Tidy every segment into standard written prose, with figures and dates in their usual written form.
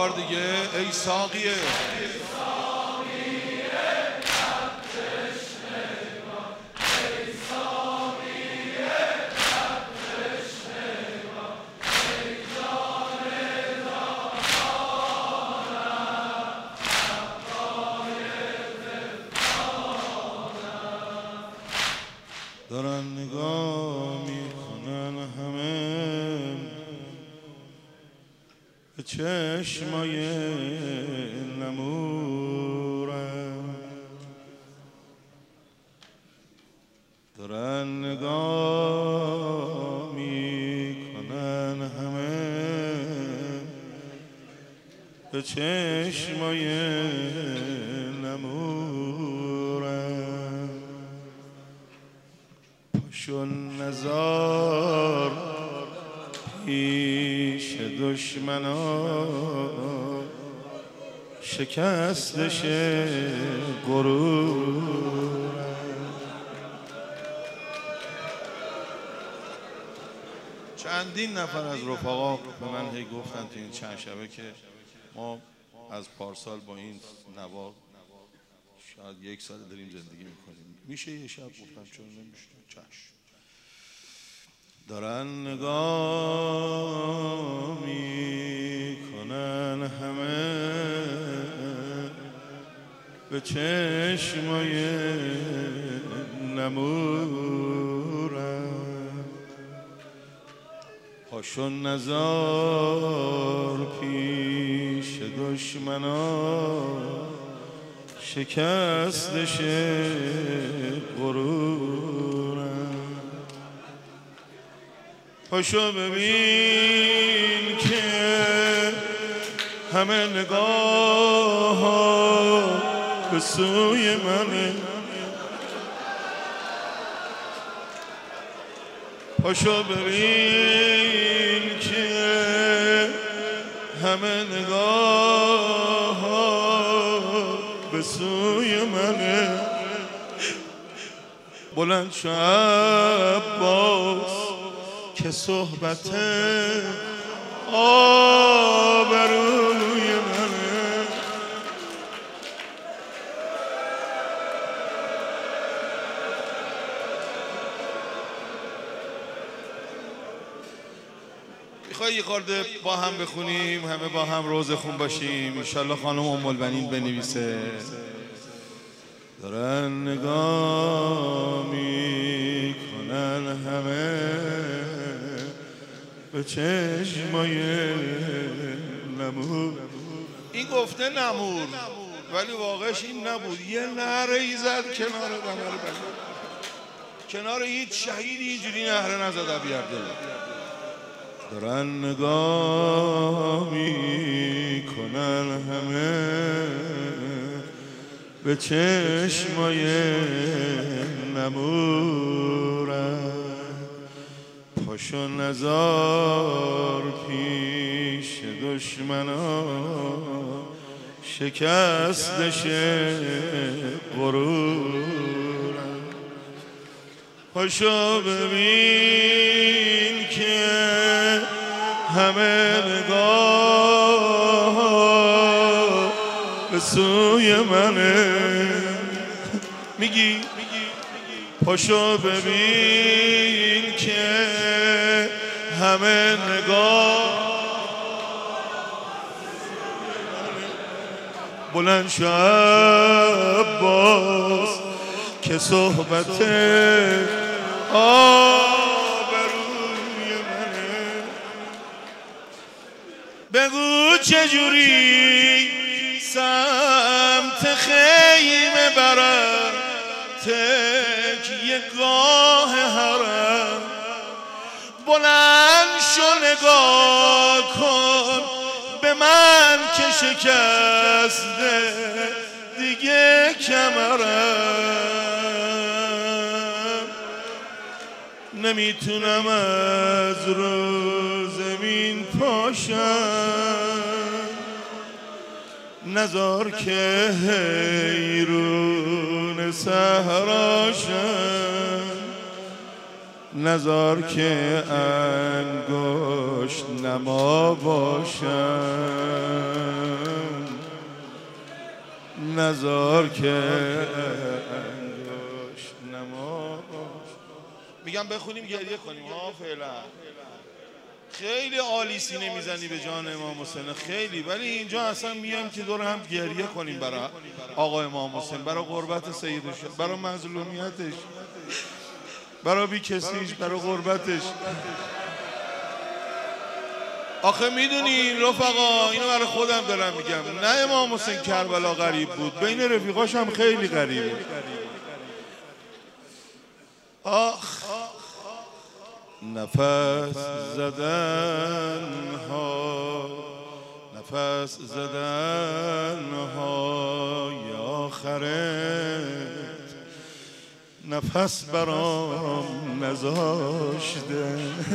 بار دیگه ای ساقیه دارن نگاه میکنن همه به چشمای نمورم، دارن نگاه میکنن همه به چشمای نمورم. پاشون نزار پیش دشمنا شکستش غرور. چندین نفر از رفقا به من هی گفتن تو این چند شبه که ما از پارسال با این نوا شاید 1 سال داریم زندگی میکنیم، میشه یه شب؟ گفتم چون نمیشه. چشم. دارن نگاه میکنن همه به چشمای نمورم. پاشون نزار پیش دشمنا شکستش غرورم. پاشو ببین که همه نگاه به سوی منه. پاشو ببین که همه نگاه به سوی منه. بلند شو عباس که صحبت آبروی منه. میخوای یه خورده با هم بخونیم، همه با هم روزه خون باشیم؟ انشالله خانم ام البنین بنویسه. دارن نگاه میکنن همه به چشمای نمور. این گفته نمور ولی واقعش این نبود. یه نعره ای زد کنار قمر بنی، کنار هیچ شهیدی اینجوری نعره نزد ابیعبدالله. دارن نگاه میکنن همه به چشمای نمورم. پاشو نزار پیش دشمنا شکستش غرورم. پاشو ببین که همه نگاه به سوی منه. میگی پاشو ببین که همه نگاه. بلند شو عباس که صحبت آبروی منه. بگو چجوری سمت خیمه برم تکیه گاه حرم. بلند شو نگاه کن به من که شکسته دیگه کمرم. نمیتونم از رو زمین پاشم، نذار که حیرون صحراشم، نذار که انگشت نما باشم. نزار که انگشت نماش. میگم بخونیم گریه کنیم ها فعلا. خیلی عالی سینه میزنی به جان امام حسین خیلی، ولی اینجا اصلا میام که دور هم گریه کنیم برای آقا امام حسین، برای غربت سیدش، برای مظلومیتش، برای بی کسیش، برای غربتش. آخه میدونین رفقا، اینو برای خودم دارم میگم، نه امام حسین کربلا غریب بود، بین رفیقاش هم خیلی غریبه. آخ نفس زدن ها، نفس زدن های آخرت، نفس برام نذاشته.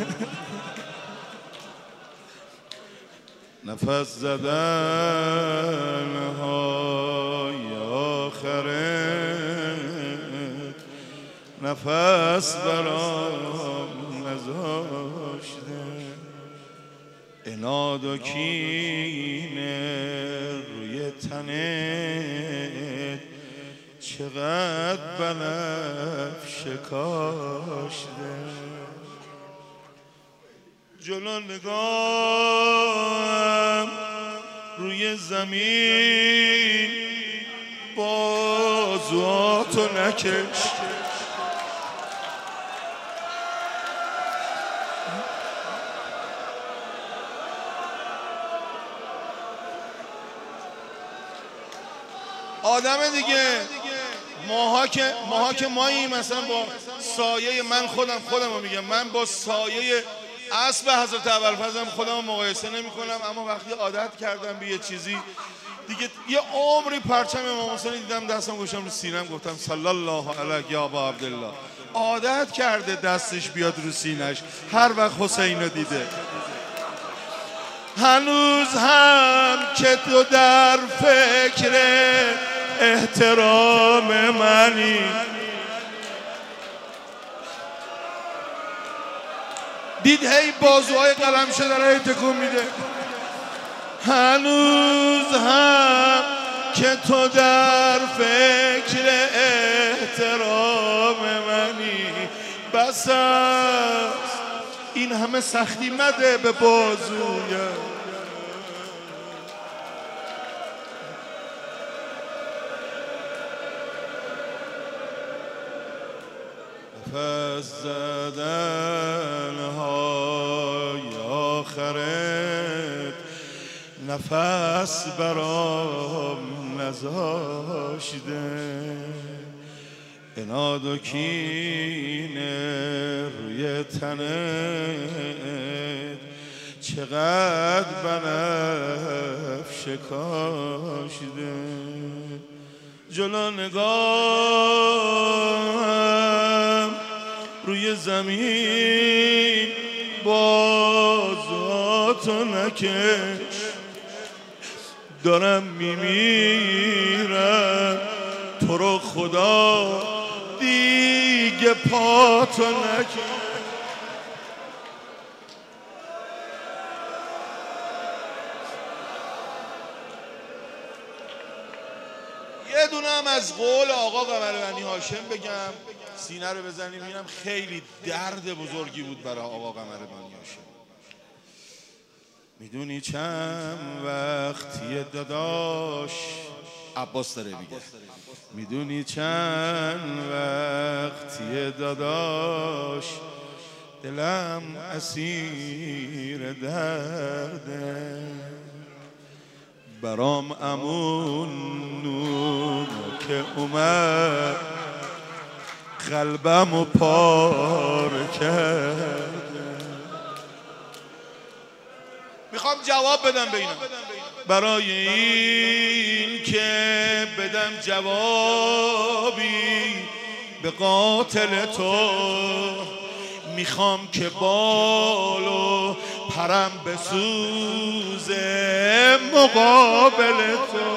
نفس زدن های آخرت، نفس برام نذاشته. عناد و کینه روی تنت چقدر بنفشه کاشته. جلو نگاهم روی زمین بازواتو نکش. آدم دیگه، ماها که ماییم مثلا با سایه، من خودم رو میگم، من با سایه اسب حضرت ابوالفضل خودم رو مقایسه نمی کنم، اما وقتی عادت کردم به یه چیزی دیگه، یه عمری پرچم امام حسین دیدم دستم گوشم رو سینم، گفتم صلی الله علیک یا ابا عبدالله. عادت کرده دستش بیاد رو سینش هر وقت حسین رو دیده. هنوز هم که تو در فکر احترام منی، دید هی بازوهای قلم شده را تکون میده. هنوز هم که تو در فکر احترام منی، بس است این همه سختی مده به بازویم. نفس زدن های آخرت، نفس برام نذاشته. عناد و کینه روی تنت چقدر بنفشه کاشته. جلو نگاهم روی زمین بازواتو نکش. دارم میمیرم تو رو خدا دیگه پاتو نکش. یه دونه هم از قول آقا قمربنی هاشم بگم، سینه رو بزنیم. اینم خیلی درد بزرگی بود برای آقا قمربنی هاشم. میدونی چند وقتیه داداش، عباس داره میگه، میدونی چند وقتیه داداش، دلم اسیر درده. برام امون نون که اومد قلبمو پاره کرده. میخوام جواب بدم به اینا، برای این که بدم جوابی به قاتل تو، میخوام که بالو پرم بسوزه مقابل تو.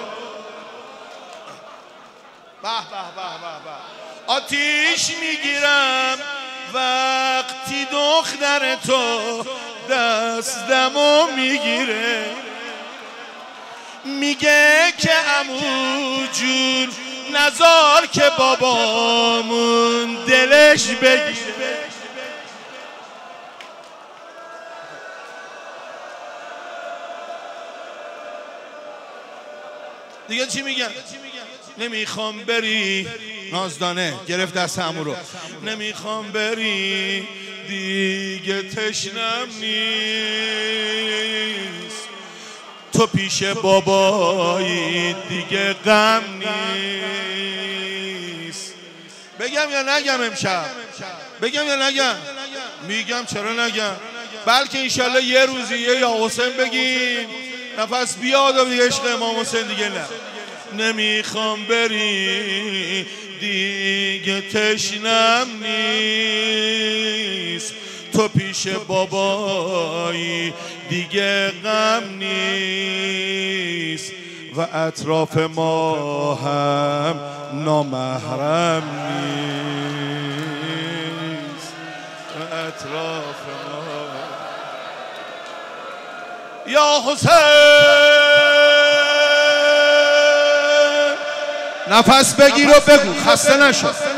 به به به به به. آتیش میگیرم وقتی دختر تو دستمو میگیره. میگه که عمو جون نزار که بابامون دلش بگیره. دیگه چی میگن؟ نمیخوام بری، نازدانه گرفت دست عمو رو، نمیخوام بری دیگه تشنم نیست، تو پیش بابایی دیگه غم نیست. بگم یا نگم امشب؟ بگم یا نگم؟ میگم چرا نگم؟ بلکه انشالله یه روزی یه یا حسین بگیم نفس بیاد و دیگه عشق امام حسین دیگه نه. نمیخوام بری دیگه تشنم نیست، تو پیش بابایی دیگه غم نیست، و اطراف ما هم نامحرم نیست، و اطراف ما. یا حسین نفس بگیر و بگو، خسته نشو.